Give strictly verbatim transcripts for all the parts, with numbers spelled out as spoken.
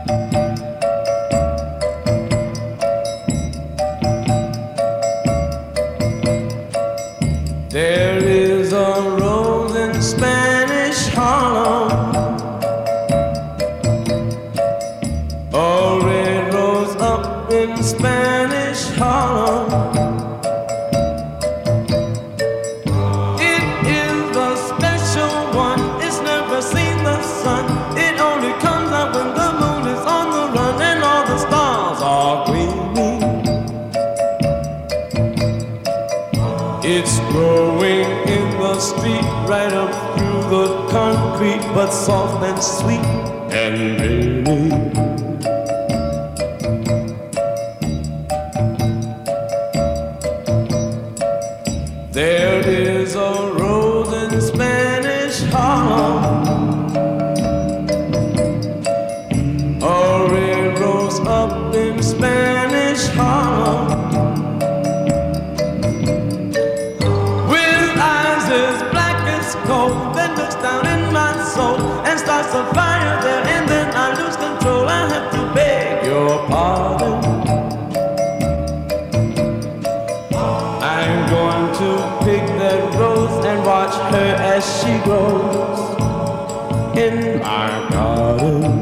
There is a rose in Spanish Harlem, a red rose up in Spanish Harlem. It is a special one, it's never seen the sun. It only comes out when the moon is on the run and all the stars are gleaming. It's growing in the street, right up through the concrete, but soft and sweet and dreamy. There is a rose in Spanish Harlem, a red rose up in Spanish Harlem. Cold, then looks down in my soul and starts a fire there, and then I lose control. I have to beg your pardon. I'm going to pick that rose and watch her as she grows in my garden.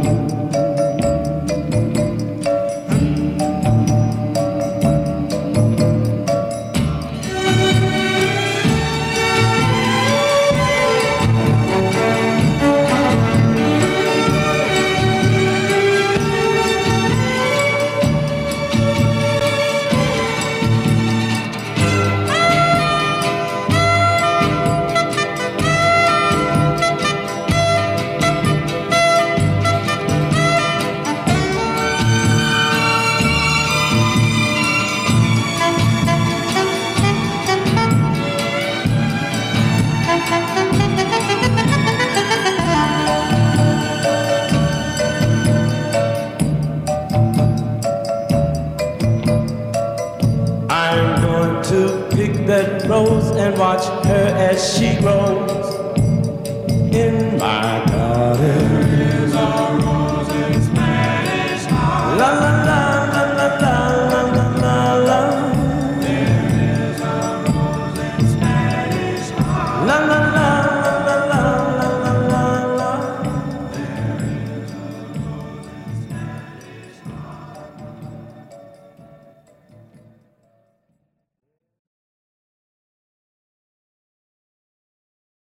I'm going to pick that rose and watch her as she grows in my